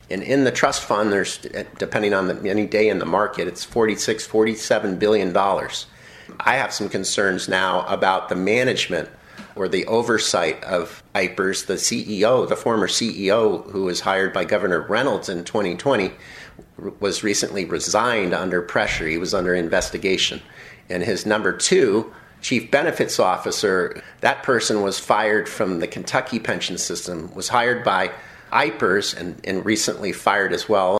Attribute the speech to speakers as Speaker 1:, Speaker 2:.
Speaker 1: And in the trust fund, there's, depending on any day in the market, it's $47 billion. I have some concerns now about the management or the oversight of IPERS. The CEO, the former CEO who was hired by Governor Reynolds in 2020, was recently resigned under pressure. He was under investigation. And his number two, chief benefits officer, that person was fired from the Kentucky pension system, was hired by IPERS and recently fired as well.